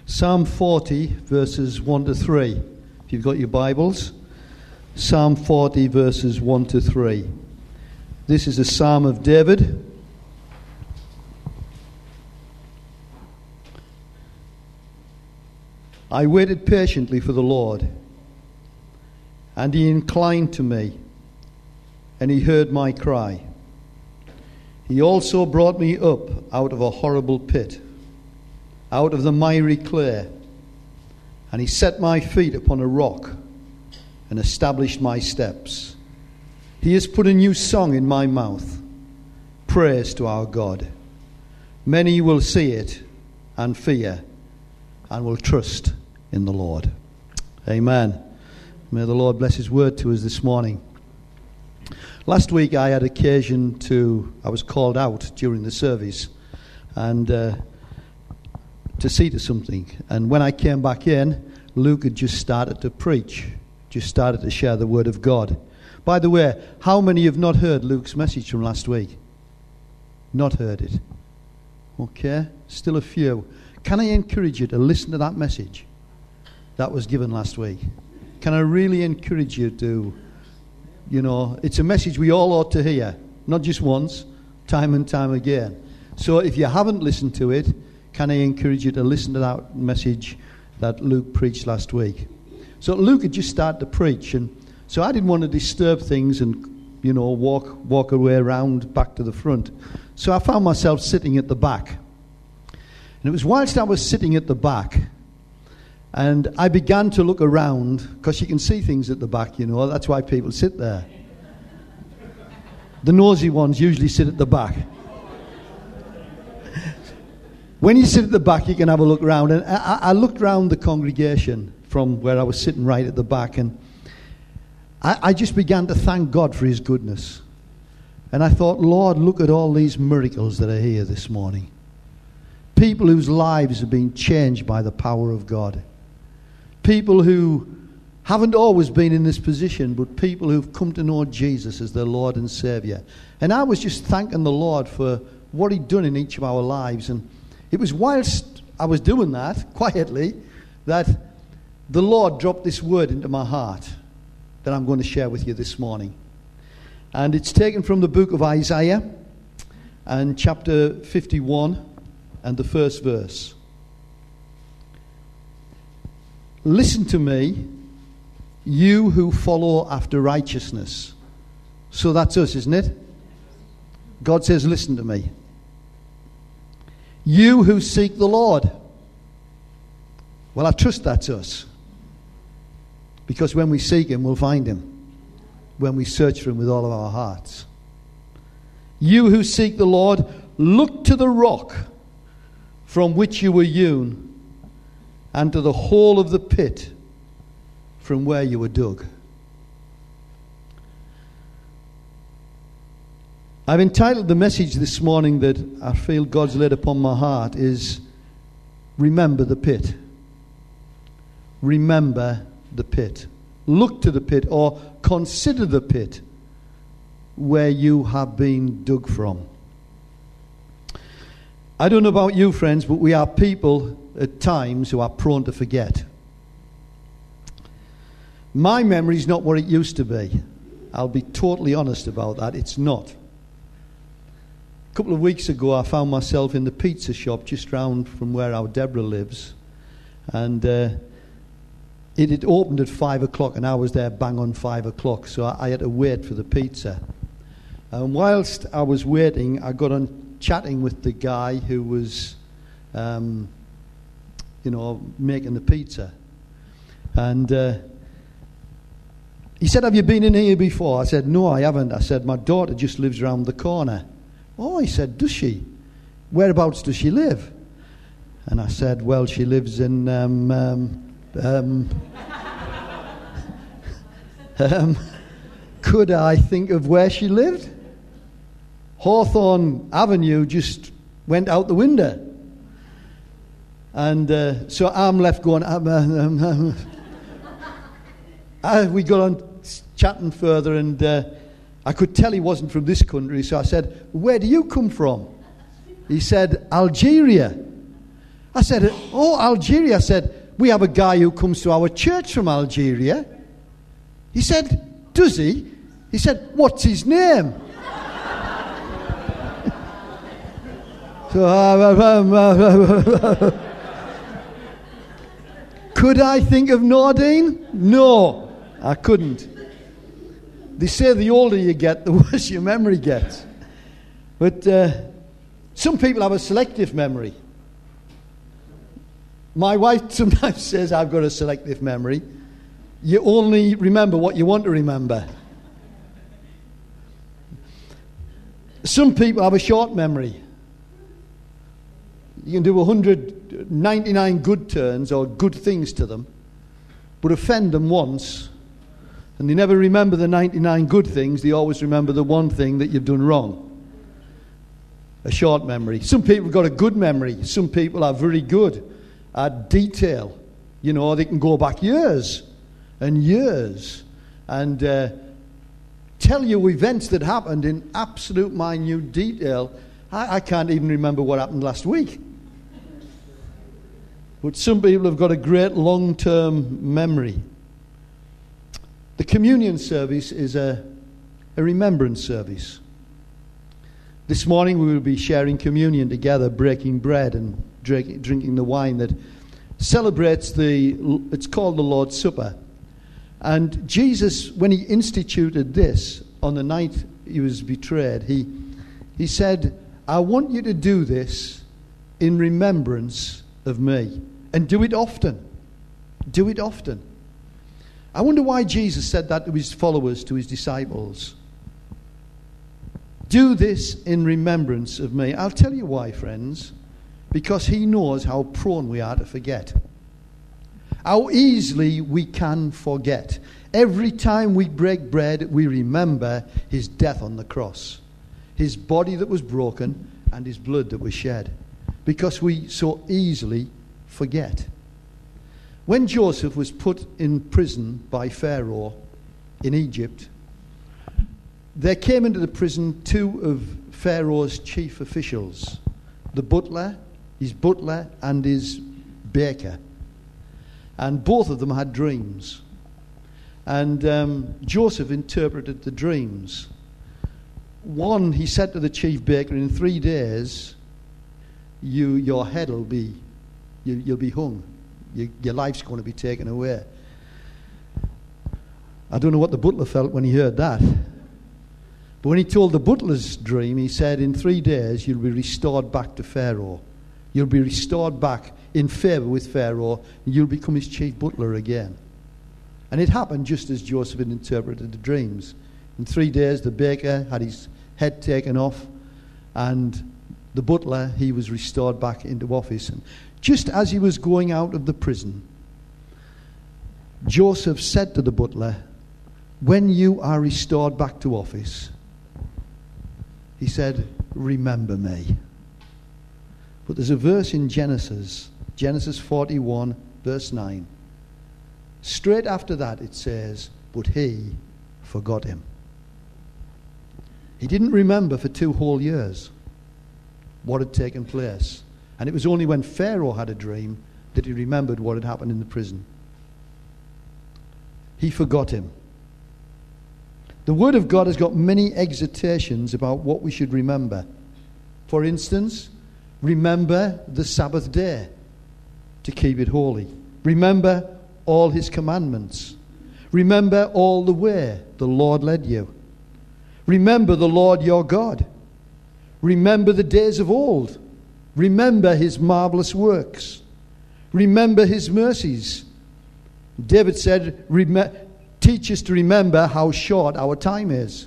Psalm 40, verses 1 to 3. If you've got your Bibles, Psalm 40, verses 1 to 3. This is a psalm of David. I waited patiently for the Lord, and he inclined to me, and he heard my cry. He also brought me up out of a horrible pit, out of the miry clay, and he set my feet upon a rock and established my steps. He has put a new song in my mouth, praise to our God. Many will see it and fear and will trust in the Lord. Amen. May the Lord bless his word to us this morning. Last week I had occasion I was called out during the service and to see to something. And when I came back in, Luke had just started to preach, just started to share the word of God. By the way, how many have not heard Luke's message from last week? Not heard it. Okay, still a few. Can I encourage you to listen to that message that was given last week? Can I really encourage you to, it's a message we all ought to hear, not just once, time and time again. So if you haven't listened to it, can I encourage you to listen to that message that Luke preached last week? So Luke had just started to preach, and so I didn't want to disturb things and, walk away around back to the front. So I found myself sitting at the back. And it was whilst I was sitting at the back, and I began to look around, because you can see things at the back, that's why people sit there. The nosy ones usually sit at the back. When you sit at the back, you can have a look around. And I looked around the congregation from where I was sitting right at the back, and I just began to thank God for his goodness. And I thought, Lord, look at all these miracles that are here this morning. People whose lives have been changed by the power of God. People who haven't always been in this position, but people who've come to know Jesus as their Lord and Saviour. And I was just thanking the Lord for what he'd done in each of our lives. And it was whilst I was doing that, quietly, that the Lord dropped this word into my heart that I'm going to share with you this morning. And it's taken from the book of Isaiah and chapter 51 and the first verse. Listen to me, you who follow after righteousness. So that's us, isn't it? God says, listen to me. You who seek the Lord. Well, I trust that's us. Because when we seek him, we'll find him. When we search for him with all of our hearts. You who seek the Lord, look to the rock from which you were hewn, and to the hole of the pit from where you were dug. I've entitled the message this morning that I feel God's laid upon my heart is Remember the Pit. Remember the pit. Look to the pit, or consider the pit where you have been dug from. I don't know about you, friends, but we are people at times who are prone to forget. My memory is not what it used to be. I'll be totally honest about that. It's not. A couple of weeks ago, I found myself in the pizza shop just round from where our Deborah lives. And it had opened at 5 o'clock, and I was there bang on 5 o'clock. So I had to wait for the pizza. And whilst I was waiting, I got on chatting with the guy who was, making the pizza. And he said, have you been in here before? I said, no, I haven't. I said, my daughter just lives around the corner. Oh, he said, does she? Whereabouts does she live? And I said, well, she lives in, could I think of where she lived? Hawthorne Avenue just went out the window. And so I'm left going, we got on chatting further, and I could tell he wasn't from this country, so I said, where do you come from? He said, Algeria. I said, oh, Algeria. I said, we have a guy who comes to our church from Algeria. He said, does he? He said, what's his name? So, could I think of Nordine? No, I couldn't. They say the older you get, the worse your memory gets. But some people have a selective memory. My wife sometimes says I've got a selective memory. You only remember what you want to remember. Some people have a short memory. You can do 199 good turns or good things to them, but offend them once, and they never remember the 99 good things. They always remember the one thing that you've done wrong. A short memory. Some people have got a good memory. Some people are very good at detail. You know, they can go back years and years and tell you events that happened in absolute minute detail. I can't even remember what happened last week. But some people have got a great long-term memory. The communion service is a remembrance service. This morning we will be sharing communion together, breaking bread and drinking the wine that celebrates it's called the Lord's Supper. And Jesus, when he instituted this on the night he was betrayed, he said, I want you to do this in remembrance of me. And do it often. Do it often. I wonder why Jesus said that to his followers, to his disciples. Do this in remembrance of me. I'll tell you why, friends. Because he knows how prone we are to forget. How easily we can forget. Every time we break bread, we remember his death on the cross. His body that was broken and his blood that was shed. Because we so easily forget. When Joseph was put in prison by Pharaoh in Egypt, there came into the prison two of Pharaoh's chief officials, the butler, his butler and his baker. And both of them had dreams. And Joseph interpreted the dreams. One, he said to the chief baker, in 3 days, your head will be, you'll be hung. Your life's going to be taken away. I don't know what the butler felt when he heard that. But when he told the butler's dream, he said, in 3 days, you'll be restored back to Pharaoh. You'll be restored back in favor with Pharaoh, and you'll become his chief butler again. And it happened just as Joseph had interpreted the dreams. In 3 days, the baker had his head taken off, and the butler, he was restored back into office. And just as he was going out of the prison, Joseph said to the butler, when you are restored back to office, he said, remember me. But there's a verse in Genesis 41, verse 9. Straight after that it says, but he forgot him. He didn't remember for 2 whole years what had taken place. And it was only when Pharaoh had a dream that he remembered what had happened in the prison. He forgot him. The Word of God has got many exhortations about what we should remember. For instance, remember the Sabbath day to keep it holy. Remember all his commandments. Remember all the way the Lord led you. Remember the Lord your God. Remember the days of old. Remember his marvelous works. Remember his mercies. David said, teach us to remember how short our time is.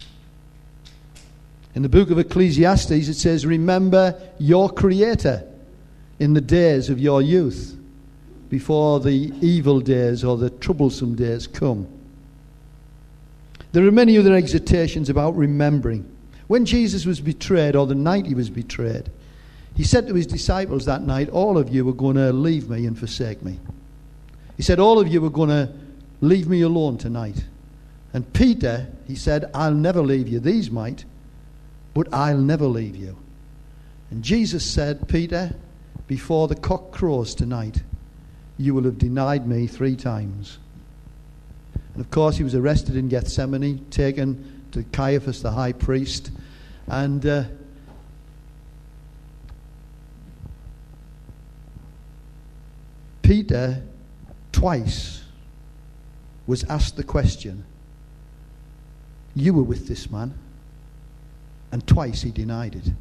In the book of Ecclesiastes it says, remember your Creator in the days of your youth, before the evil days or the troublesome days come. There are many other exhortations about remembering. When Jesus was betrayed, or the night he was betrayed, he said to his disciples that night, all of you are going to leave me and forsake me. He said, all of you are going to leave me alone tonight. And Peter, he said, I'll never leave you. These might, but I'll never leave you. And Jesus said, Peter, before the cock crows tonight, you will have denied me 3 times. And of course, he was arrested in Gethsemane, taken to Caiaphas, the high priest, and Peter twice was asked the question, you were with this man, and twice he denied it.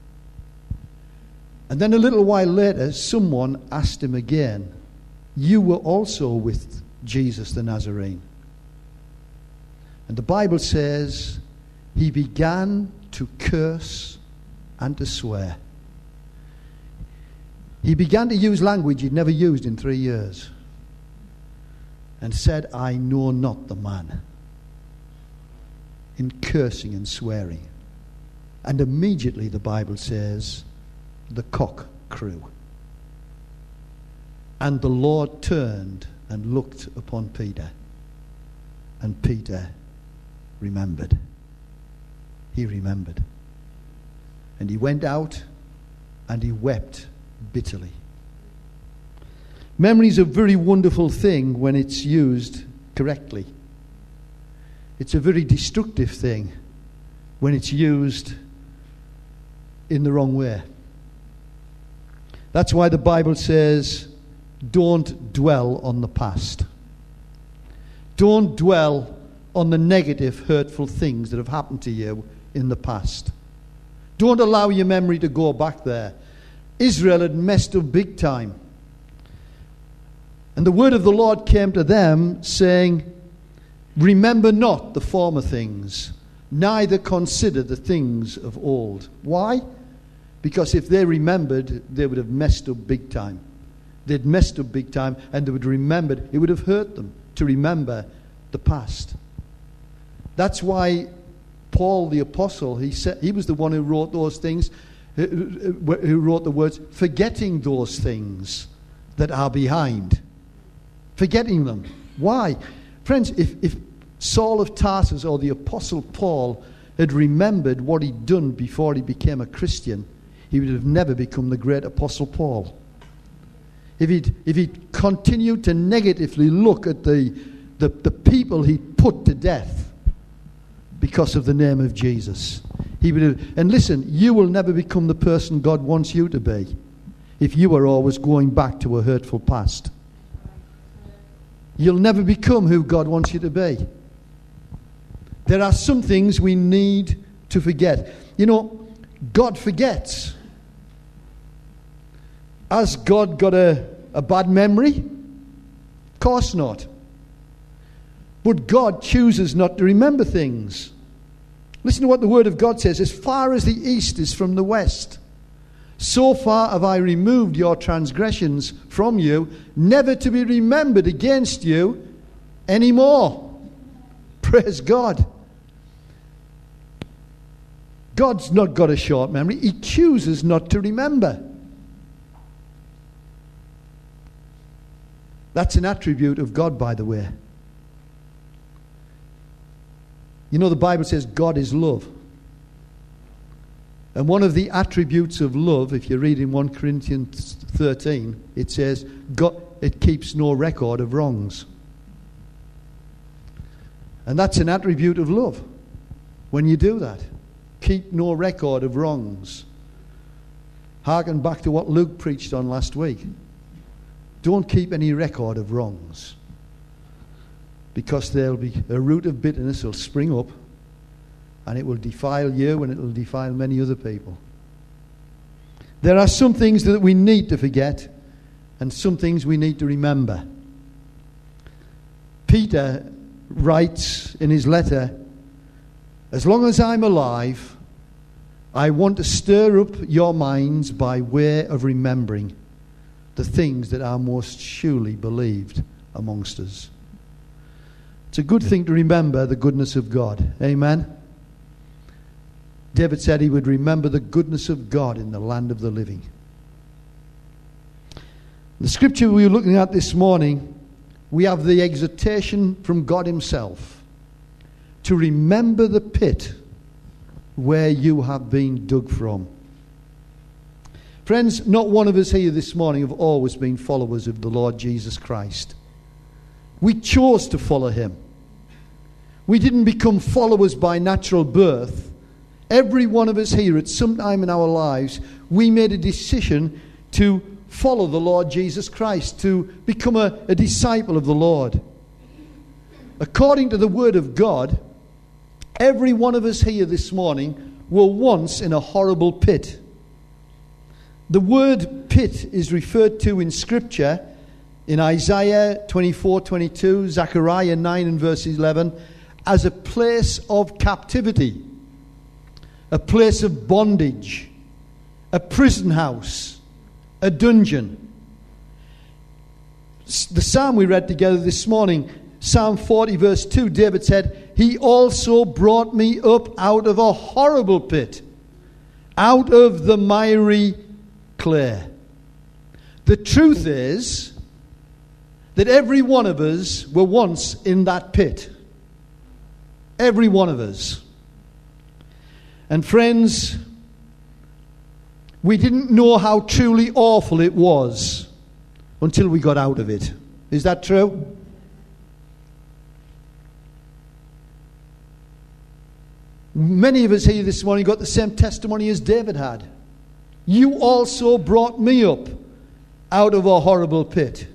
And then a little while later, someone asked him again, you were also with Jesus the Nazarene. And the Bible says he began to curse and to swear. He began to use language he'd never used in 3 years, and said, I know not the man, in cursing and swearing. And immediately, the Bible says, the cock crew. And the Lord turned and looked upon Peter, and Peter remembered. He remembered. And he went out and he wept bitterly. Memory is a very wonderful thing when it's used correctly. It's a very destructive thing when it's used in the wrong way. That's why the Bible says, don't dwell on the past. Don't dwell on the negative, hurtful things that have happened to you in the past. Don't allow your memory to go back there. Israel had messed up big time. And the word of the Lord came to them, saying, remember not the former things, neither consider the things of old. Why? Because if they remembered, they would have messed up big time. They'd messed up big time, and they would have remembered. It would have hurt them to remember the past. That's why Paul the apostle, he was the one who wrote those things, who wrote the words, forgetting those things that are behind. Forgetting them. Why? Friends, if Saul of Tarsus or the apostle Paul had remembered what he'd done before he became a Christian, he would have never become the great apostle Paul. If he'd continued to negatively look at the people he'd put to death because of the name of Jesus, he would have. And listen, you will never become the person God wants you to be if you are always going back to a hurtful past. You'll never become who God wants you to be. There are some things we need to forget. You know, God forgets. Has God got a bad memory? Of course not. But God chooses not to remember things. Listen to what the Word of God says. As far as the east is from the west, so far have I removed your transgressions from you, never to be remembered against you anymore. Praise God. God's not got a short memory. He chooses not to remember. That's an attribute of God, by the way. You know, the Bible says God is love. And one of the attributes of love, if you read in 1 Corinthians 13, it says, God, it keeps no record of wrongs. And that's an attribute of love. When you do that, keep no record of wrongs. Harken back to what Luke preached on last week. Don't keep any record of wrongs, because there'll be a root of bitterness will spring up, and it will defile you, and it will defile many other people. There are some things that we need to forget, and some things we need to remember. Peter writes in his letter, as long as I'm alive, I want to stir up your minds by way of remembering the things that are most surely believed amongst us. It's a good thing to remember the goodness of God. Amen. David said he would remember the goodness of God in the land of the living. The scripture we were looking at this morning, we have the exhortation from God himself to remember the pit where you have been dug from. Friends, not one of us here this morning have always been followers of the Lord Jesus Christ. We chose to follow him. We didn't become followers by natural birth. Every one of us here at some time in our lives, we made a decision to follow the Lord Jesus Christ, to become a disciple of the Lord. According to the Word of God, every one of us here this morning were once in a horrible pit. The word pit is referred to in Scripture in Isaiah 24:22, Zechariah 9 and verse 11, as a place of captivity, a place of bondage, a prison house, a dungeon. The psalm we read together this morning, Psalm 40 verse 2, David said, "He also brought me up out of a horrible pit, out of the miry clay." The truth is that every one of us were once in that pit. Every one of us. And friends, we didn't know how truly awful it was until we got out of it. Is that true? Many of us here this morning got the same testimony as David had. You also brought me up out of a horrible pit.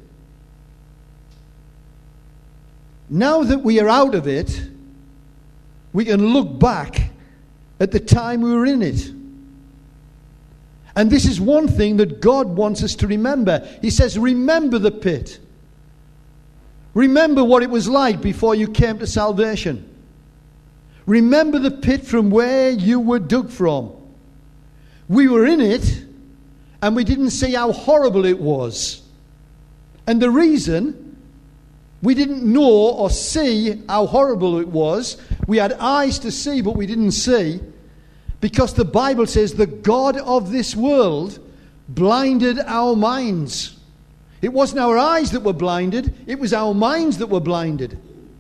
Now that we are out of it, we can look back at the time we were in it. And this is one thing that God wants us to remember. He says, remember the pit. Remember what it was like before you came to salvation. Remember the pit from where you were dug from. We were in it, and we didn't see how horrible it was. And the reason we didn't know or see how horrible it was, we had eyes to see, but we didn't see, because the Bible says the God of this world blinded our minds. It wasn't our eyes that were blinded, it was our minds that were blinded.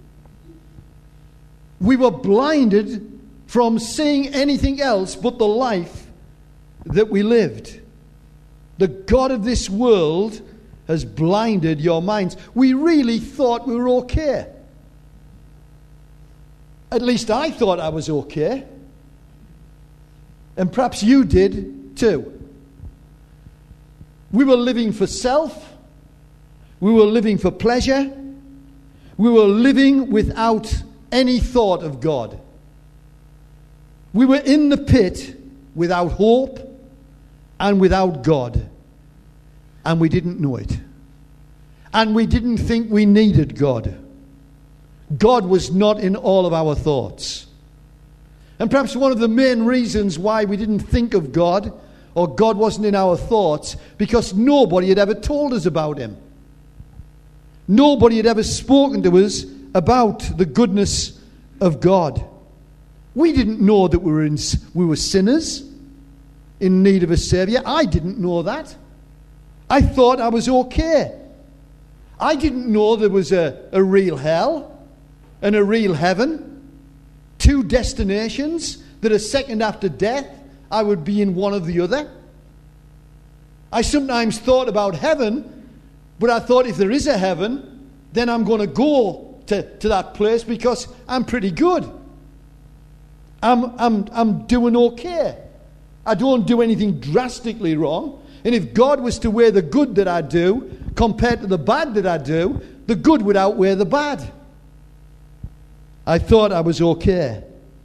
We were blinded from seeing anything else but the life that we lived. The God of this world has blinded your minds. We really thought we were okay. At least I thought I was okay. And perhaps you did too. We were living for self. We were living for pleasure. We were living without any thought of God. We were in the pit without hope and without God. And we didn't know it. And we didn't think we needed God. God was not in all of our thoughts. And perhaps one of the main reasons why we didn't think of God, or God wasn't in our thoughts, because nobody had ever told us about him. Nobody had ever spoken to us about the goodness of God. We didn't know that we were sinners in need of a Savior. I didn't know that. I thought I was okay. I didn't know there was a real hell and a real heaven. Two destinations that a second after death I would be in one or the other. I sometimes thought about heaven, but I thought if there is a heaven, then I'm going to go to that place because I'm pretty good. I'm doing okay. I don't do anything drastically wrong. And if God was to weigh the good that I do compared to the bad that I do, the good would outweigh the bad. I thought I was okay.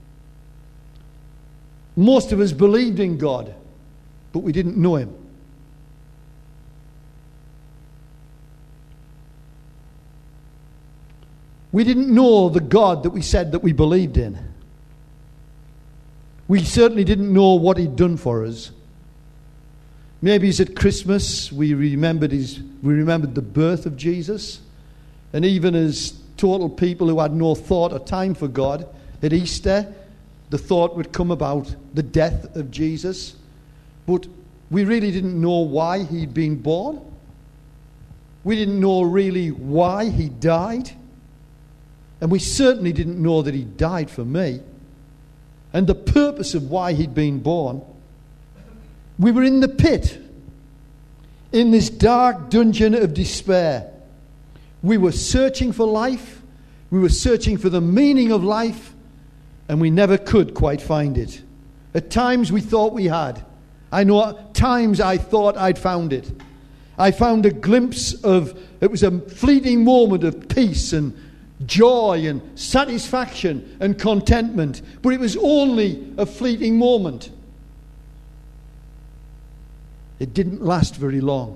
Most of us believed in God, but we didn't know him. We didn't know the God that we said that we believed in. We certainly didn't know what he'd done for us. Maybe it's at Christmas we remembered the birth of Jesus. And even as total people who had no thought or time for God, at Easter, the thought would come about the death of Jesus. But we really didn't know why he'd been born. We didn't know really why he died. And we certainly didn't know that he died for me. And the purpose of why he'd been born. We were in the pit in this dark dungeon of despair. We were searching for life. We were searching for the meaning of life, and we never could quite find it. At times we thought we had. I know at times I thought I'd found it. I found a glimpse of, it was a fleeting moment of peace and joy and satisfaction and contentment. But it was only a fleeting moment. It didn't last very long.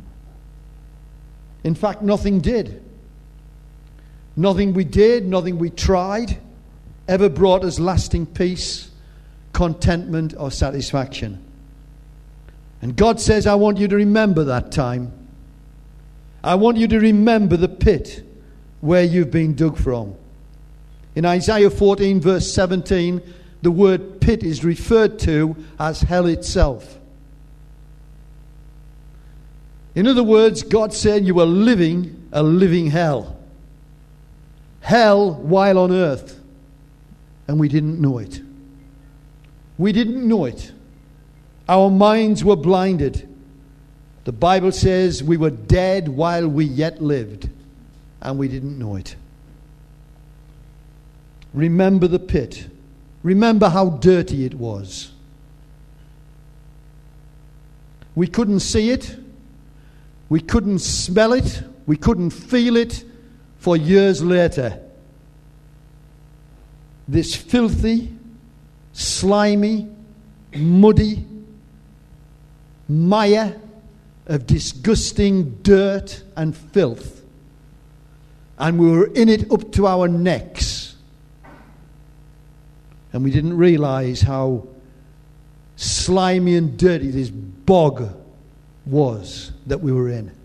In fact, nothing did. Nothing we did, nothing we tried, ever brought us lasting peace, contentment, or satisfaction. And God says, I want you to remember that time. I want you to remember the pit where you've been dug from. In Isaiah 14, verse 17, the word pit is referred to as hell itself. In other words, God said you were living a living hell. Hell while on earth. And we didn't know it. We didn't know it. Our minds were blinded. The Bible says we were dead while we yet lived. And we didn't know it. Remember the pit. Remember how dirty it was. We couldn't see it. We couldn't smell it. We couldn't feel it for years later. This filthy, slimy, muddy mire of disgusting dirt and filth. And we were in it up to our necks. And we didn't realize how slimy and dirty this bog was that we were in.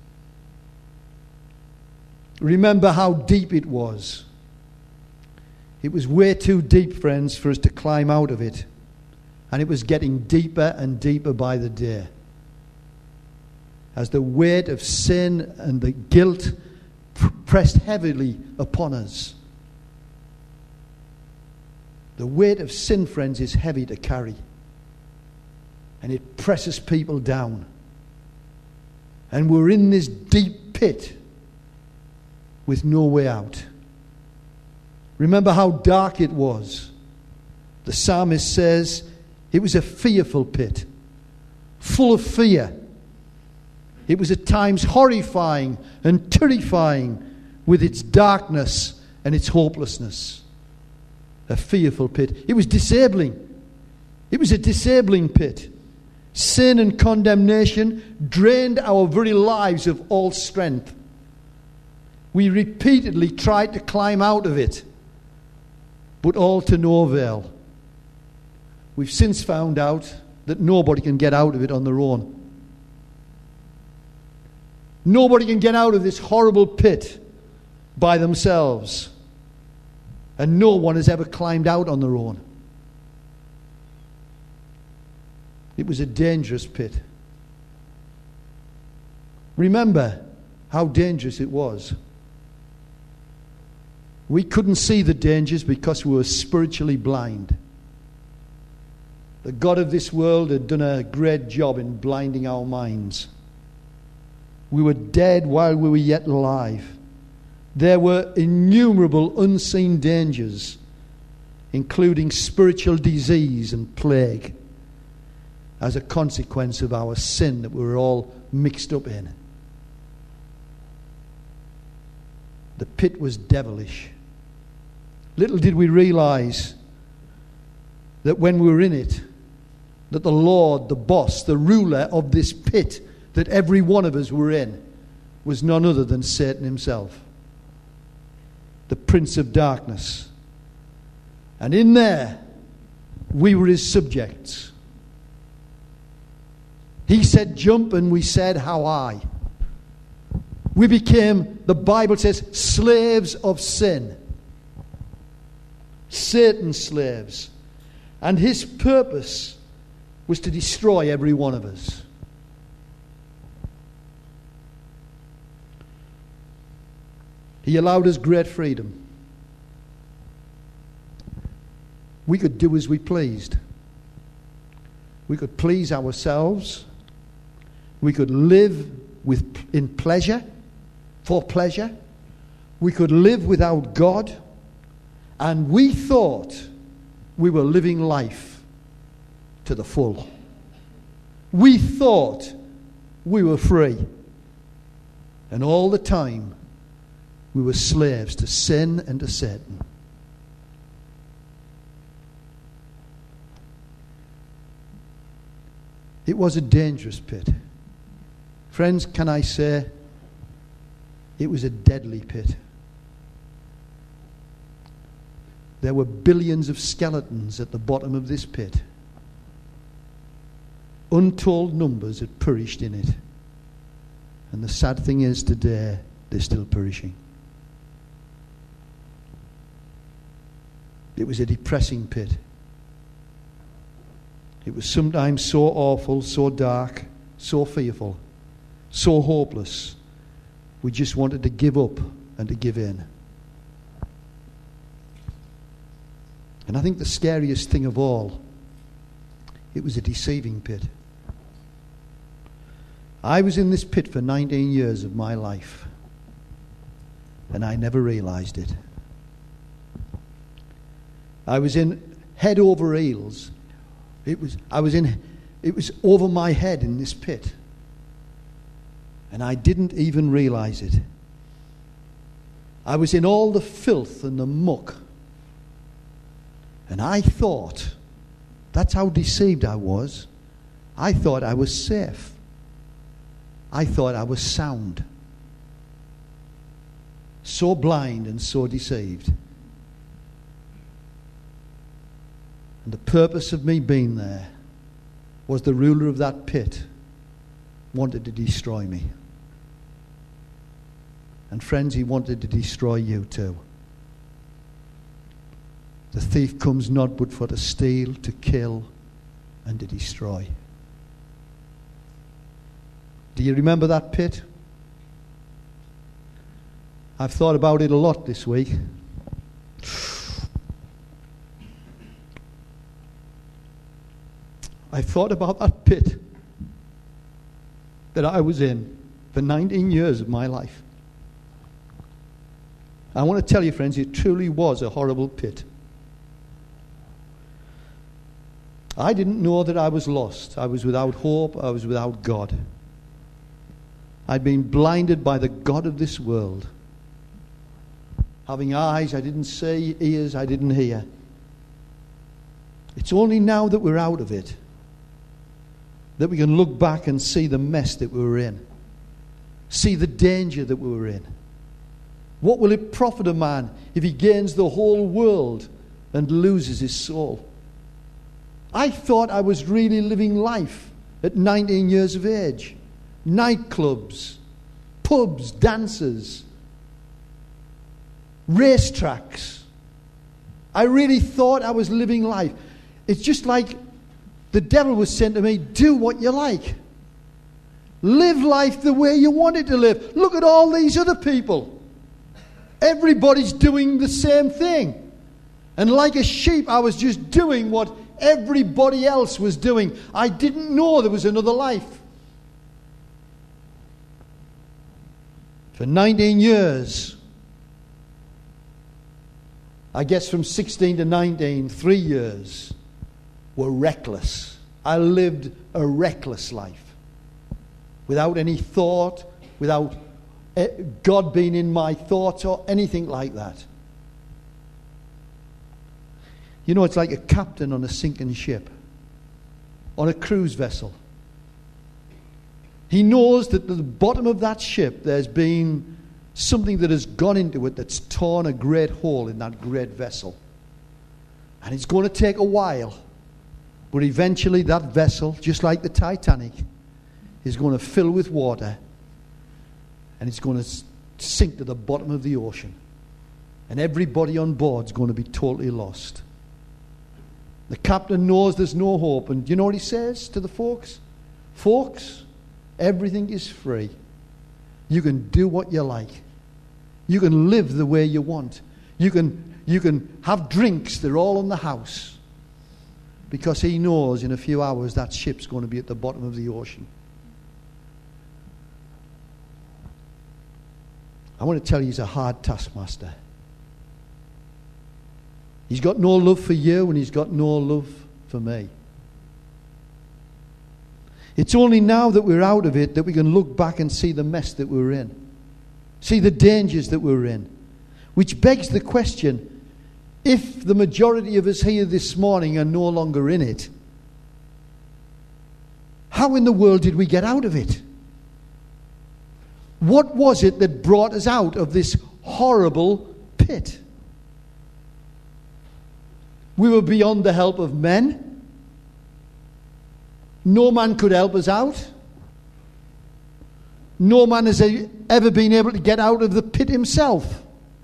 Remember how deep it was. It was way too deep, friends, for us to climb out of it. And it was getting deeper and deeper by the day. As the weight of sin and the guilt pressed heavily upon us. The weight of sin, friends, is heavy to carry. And it presses people down. And we're in this deep pit with no way out. Remember how dark it was. The psalmist says it was a fearful pit, full of fear. It was at times horrifying and terrifying with its darkness and its hopelessness. A fearful pit. It was disabling. It was a disabling pit. Sin and condemnation drained our very lives of all strength. We repeatedly tried to climb out of it, but all to no avail. We've since found out that nobody can get out of it on their own. Nobody can get out of this horrible pit by themselves. And no one has ever climbed out on their own. It was a dangerous pit. Remember how dangerous it was. We couldn't see the dangers because we were spiritually blind. The God of this world had done a great job in blinding our minds. We were dead while we were yet alive. There were innumerable unseen dangers, including spiritual disease and plague, as a consequence of our sin that we were all mixed up in. The pit was devilish. Little did we realize that when we were in it, that the Lord, the boss, the ruler of this pit that every one of us were in, was none other than Satan himself, the prince of darkness. And in there, we were his subjects. He said jump and we said how high. We became, the Bible says, slaves of sin. Satan's slaves. And his purpose was to destroy every one of us. He allowed us great freedom. We could do as we pleased. We could please ourselves. We could live in pleasure, for pleasure. We could live without God. And we thought we were living life to the full. We thought we were free. And all the time, we were slaves to sin and to Satan. It was a dangerous pit. Friends, can I say, it was a deadly pit. There were billions of skeletons at the bottom of this pit. Untold numbers had perished in it. And the sad thing is, today, they're still perishing. It was a depressing pit. It was sometimes so awful, so dark, so fearful, so hopeless. We just wanted to give up and to give in. And I think the scariest thing of all, it was a deceiving pit. I was in this pit for 19 years of my life, and I never realized it. I was in head over heels. It was over my head in this pit. And I didn't even realize it. I was in all the filth and the muck. And I thought, that's how deceived I was. I thought I was safe. I thought I was sound. So blind and so deceived. And the purpose of me being there was the ruler of that pit wanted to destroy me. And friends, he wanted to destroy you too. The thief comes not but for to steal, to kill, and to destroy. Do you remember that pit? I've thought about it a lot this week. I thought about that pit that I was in for 19 years of my life. I want to tell you, friends, it truly was a horrible pit. I didn't know that I was lost. I was without hope. I was without God. I'd been blinded by the God of this world. Having eyes I didn't see, ears I didn't hear. It's only now that we're out of it that we can look back and see the mess that we were in. See the danger that we were in. What will it profit a man if he gains the whole world and loses his soul? I thought I was really living life at 19 years of age. Nightclubs, pubs, dances, racetracks. I really thought I was living life. It's just like the devil was saying to me, do what you like. Live life the way you want it to live. Look at all these other people. Everybody's doing the same thing. And like a sheep, I was just doing what everybody else was doing. I didn't know there was another life. For 19 years, I guess from 16 to 19, 3 years, were reckless. I lived a reckless life. Without any thought, without God being in my thoughts or anything like that. You know, it's like a captain on a sinking ship, on a cruise vessel. He knows that at the bottom of that ship there's been something that has gone into it that's torn a great hole in that great vessel. And it's going to take a while. But eventually that vessel, just like the Titanic, is going to fill with water. And it's going to sink to the bottom of the ocean. And everybody on board is going to be totally lost. The captain knows there's no hope. And do you know what he says to the folks? Folks, everything is free. You can do what you like. You can live the way you want. You can have drinks. They're all in the house. Because he knows in a few hours that ship's going to be at the bottom of the ocean. I want to tell you, he's a hard taskmaster. He's got no love for you, and he's got no love for me. It's only now that we're out of it that we can look back and see the mess that we're in. See the dangers that we're in. Which begs the question, if the majority of us here this morning are no longer in it, how in the world did we get out of it? What was it that brought us out of this horrible pit? We were beyond the help of men. No man could help us out. No man has ever been able to get out of the pit himself.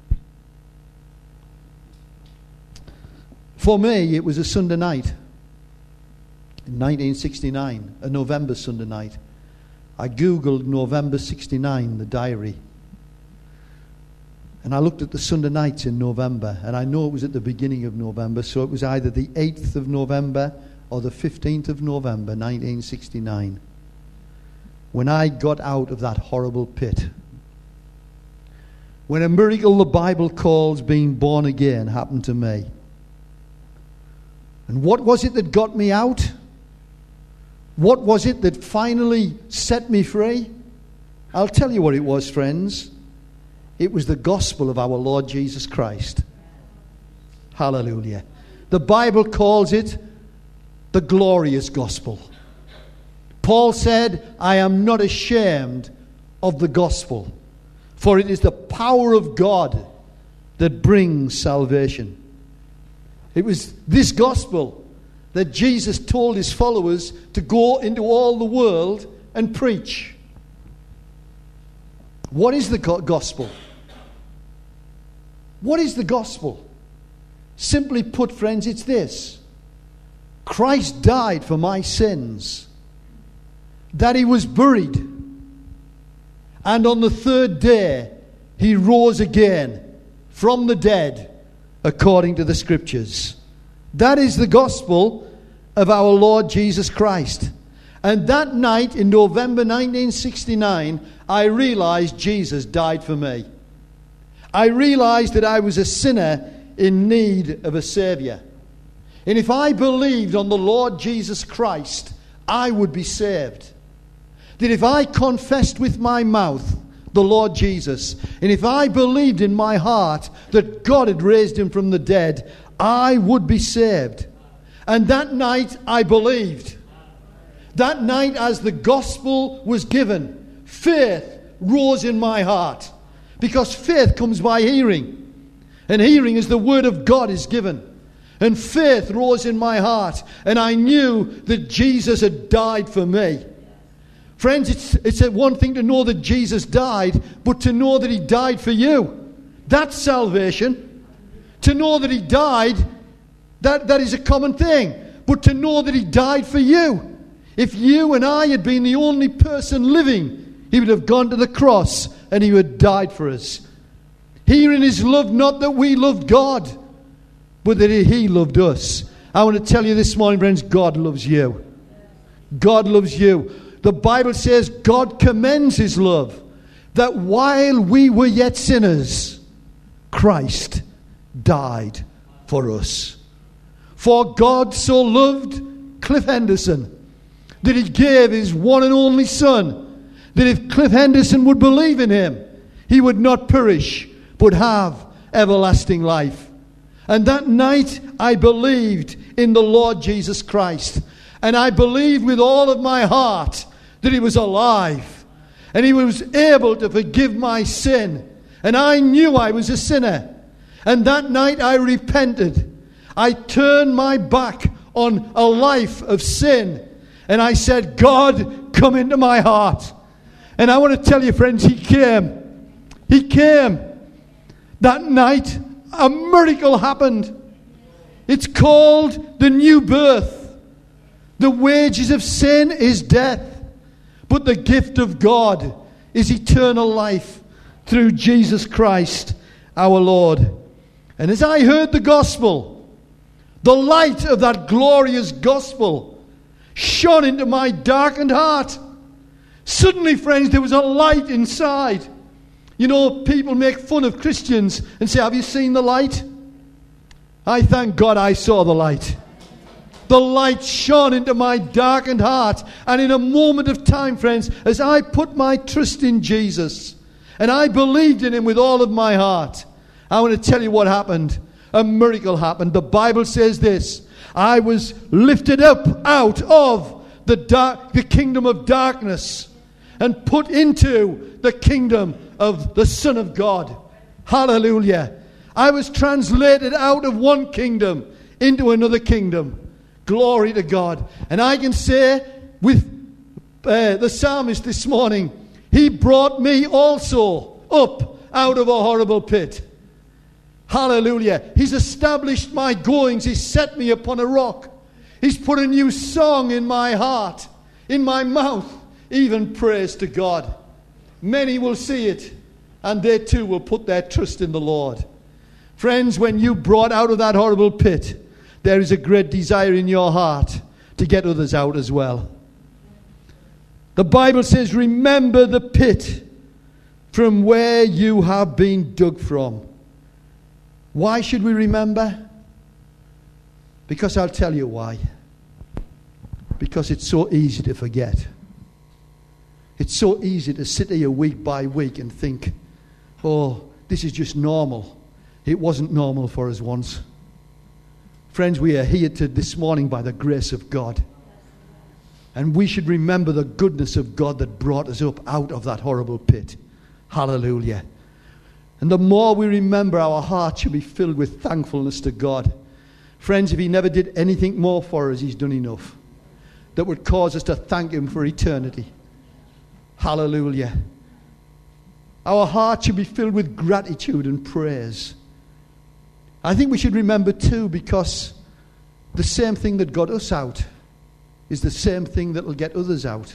For me, it was a Sunday night in 1969, a November Sunday night. I googled November 69, the diary. And I looked at the Sunday nights in November, and I know it was at the beginning of November, so it was either the 8th of November or the 15th of November, 1969, when I got out of that horrible pit. When a miracle the Bible calls being born again happened to me. And what was it that got me out? What was it that finally set me free? I'll tell you what it was, friends. It was the gospel of our Lord Jesus Christ. Hallelujah. The Bible calls it the glorious gospel. Paul said, I am not ashamed of the gospel, for it is the power of God that brings salvation. It was this gospel that Jesus told his followers to go into all the world and preach. What is the gospel? What is the gospel? Simply put, friends, it's this. Christ died for my sins, that he was buried, and on the third day he rose again from the dead, according to the Scriptures. That is the gospel of our Lord Jesus Christ. And that night in November 1969, I realized Jesus died for me. I realized that I was a sinner in need of a Savior. And if I believed on the Lord Jesus Christ, I would be saved. That if I confessed with my mouth the Lord Jesus, and if I believed in my heart that God had raised him from the dead, I would be saved. And that night I believed. That night, as the gospel was given, faith rose in my heart. Because faith comes by hearing. And hearing as the word of God is given. And faith rose in my heart. And I knew that Jesus had died for me. Friends, it's one thing to know that Jesus died, but to know that he died for you. That's salvation. To know that he died, that is a common thing. But to know that he died for you. If you and I had been the only person living, he would have gone to the cross and he would have died for us. Herein is love, not that we loved God, but that he loved us. I want to tell you this morning, friends, God loves you. God loves you. The Bible says God commends his love, that while we were yet sinners, Christ died for us. For God so loved Cliff Henderson that he gave his one and only Son, that if Cliff Henderson would believe in him, he would not perish, but have everlasting life. And that night I believed in the Lord Jesus Christ. And I believed with all of my heart that he was alive. And he was able to forgive my sin. And I knew I was a sinner. And that night I repented. I turned my back on a life of sin. And I said, God, come into my heart. And I want to tell you, friends, he came. He came. That night, a miracle happened. It's called the new birth. The wages of sin is death, but the gift of God is eternal life through Jesus Christ our Lord. And as I heard the gospel, the light of that glorious gospel shone into my darkened heart. Suddenly, friends, there was a light inside. You know, people make fun of Christians and say, have you seen the light? I thank God I saw the light. The light shone into my darkened heart. And in a moment of time, friends, as I put my trust in Jesus and I believed in him with all of my heart, I want to tell you what happened. A miracle happened. The Bible says this: I was lifted up out of the kingdom of darkness and put into the kingdom of the Son of God. Hallelujah. I was translated out of one kingdom into another kingdom. Glory to God. And I can say with the psalmist this morning, he brought me also up out of a horrible pit. Hallelujah. He's established my goings. He's set me upon a rock. He's put a new song in my heart, in my mouth, even praise to God. Many will see it, and they too will put their trust in the Lord. Friends, when you brought out of that horrible pit, there is a great desire in your heart to get others out as well. The Bible says, remember the pit from where you have been dug from. Why should we remember? Because I'll tell you why. Because it's so easy to forget. It's so easy to sit here week by week and think, oh, this is just normal. It wasn't normal for us once. Friends, we are here this morning by the grace of God. And we should remember the goodness of God that brought us up out of that horrible pit. Hallelujah. And the more we remember, our heart should be filled with thankfulness to God. Friends, if he never did anything more for us, he's done enough. That would cause us to thank him for eternity. Hallelujah. Our heart should be filled with gratitude and praise. I think we should remember too, because the same thing that got us out is the same thing that will get others out.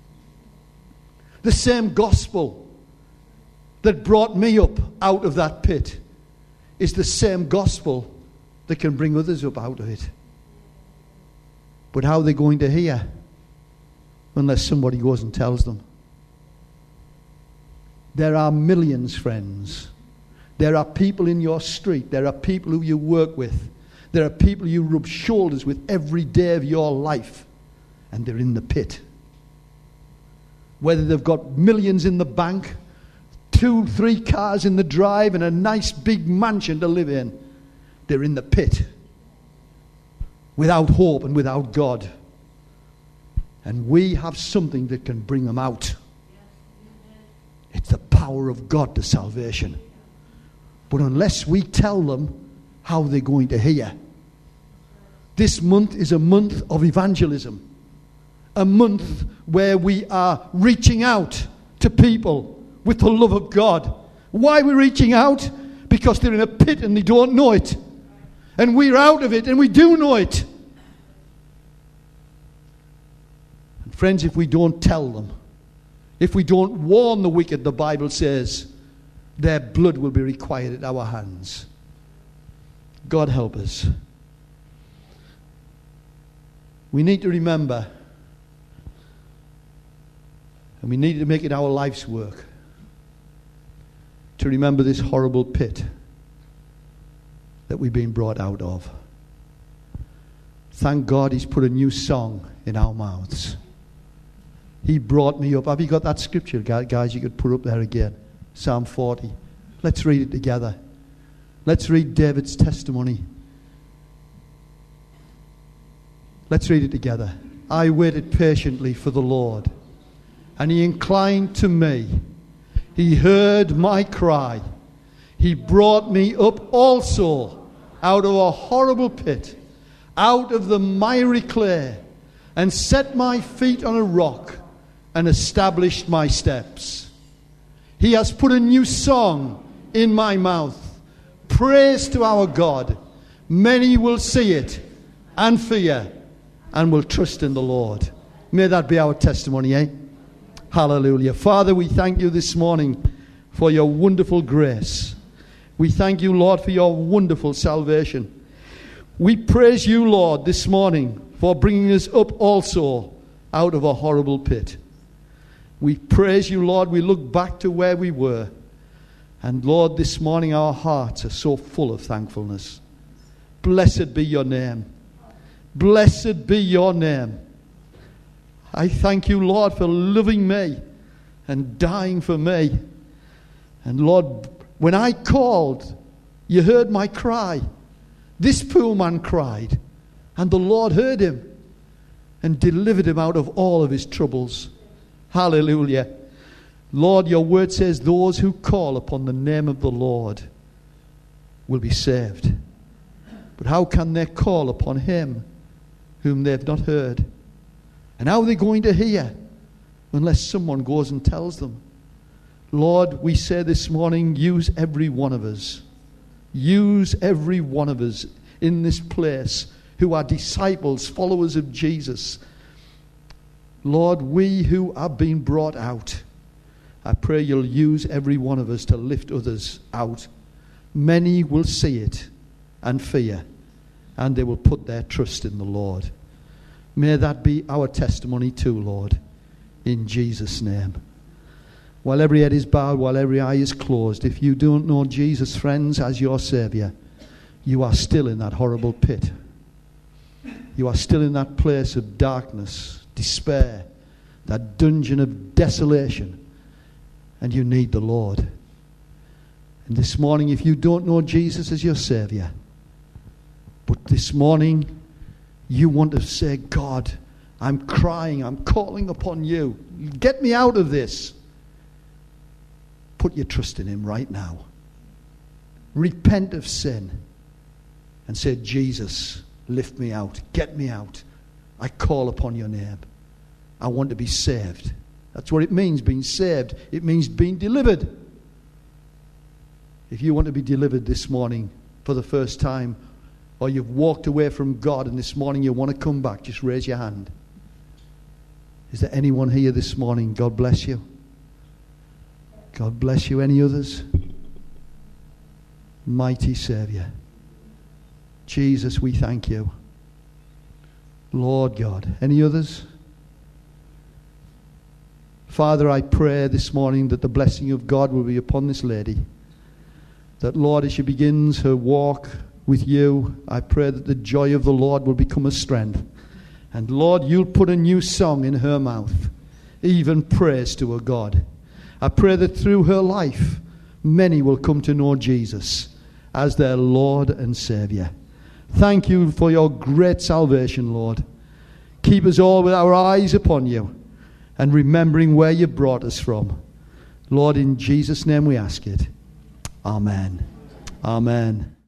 The same gospel that brought me up out of that pit is the same gospel that can bring others up out of it. But how are they going to hear unless somebody goes and tells them? There are millions, friends. There are people in your street. There are people who you work with. There are people you rub shoulders with every day of your life. And they're in the pit. Whether they've got millions in the bank, 2-3 cars in the drive, and a nice big mansion to live in, they're in the pit. Without hope and without God. And we have something that can bring them out. It's the power of God to salvation. But unless we tell them, how are they going to hear? This month is a month of evangelism. A month where we are reaching out to people with the love of God. Why are we reaching out? Because they're in a pit and they don't know it. And we're out of it and we do know it. And friends, if we don't tell them, if we don't warn the wicked, the Bible says, their blood will be required at our hands. God help us. We need to remember, and we need to make it our life's work, to remember this horrible pit that we've been brought out of. Thank God he's put a new song in our mouths. He brought me up. Have you got that scripture, guys? You could put up there again. Psalm 40. Let's read it together. Let's read David's testimony. Let's read it together. I waited patiently for the Lord, and he inclined to me. He heard my cry. He brought me up also out of a horrible pit, out of the miry clay, and set my feet on a rock and established my steps. He has put a new song in my mouth. Praise to our God. Many will see it and fear and will trust in the Lord. May that be our testimony, eh? Hallelujah. Father, we thank you this morning for your wonderful grace. We thank you, Lord, for your wonderful salvation. We praise you, Lord, this morning for bringing us up also out of a horrible pit. We praise you, Lord. We look back to where we were, And Lord, this morning our hearts are so full of thankfulness. Blessed be your name. Blessed be your name. I thank you, Lord, for loving me and dying for me. And Lord, when I called, you heard my cry. This poor man cried, and the Lord heard him and delivered him out of all of his troubles. Hallelujah. Lord, your word says those who call upon the name of the Lord will be saved. But how can they call upon him whom they've not heard? And how are they going to hear unless someone goes and tells them? Lord, we say this morning, use every one of us. Use every one of us in this place who are disciples, followers of Jesus. Lord, we who are being brought out, I pray you'll use every one of us to lift others out. Many will see it and fear, and they will put their trust in the Lord. May that be our testimony too, Lord, in Jesus' name. While every head is bowed, while every eye is closed, if you don't know Jesus, friends, as your Saviour, you are still in that horrible pit. You are still in that place of darkness, despair, that dungeon of desolation, and you need the Lord. And this morning, if you don't know Jesus as your Saviour, but this morning you want to say, God, I'm crying, I'm calling upon you. Get me out of this. Put your trust in him right now. Repent of sin and say, Jesus, lift me out. Get me out. I call upon your name. I want to be saved. That's what it means, being saved. It means being delivered. If you want to be delivered this morning for the first time, or you've walked away from God and this morning you want to come back, just raise your hand. Is there anyone here this morning? God bless you. God bless you. Any others? Mighty Saviour. Jesus, we thank you. Lord God. Any others? Father, I pray this morning that the blessing of God will be upon this lady. That, Lord, as she begins her walk with you, I pray that the joy of the Lord will become a strength. And, Lord, you'll put a new song in her mouth, even praise to her God. I pray that through her life, many will come to know Jesus as their Lord and Saviour. Thank you for your great salvation, Lord. Keep us all with our eyes upon you and remembering where you brought us from. Lord, in Jesus' name we ask it. Amen. Amen.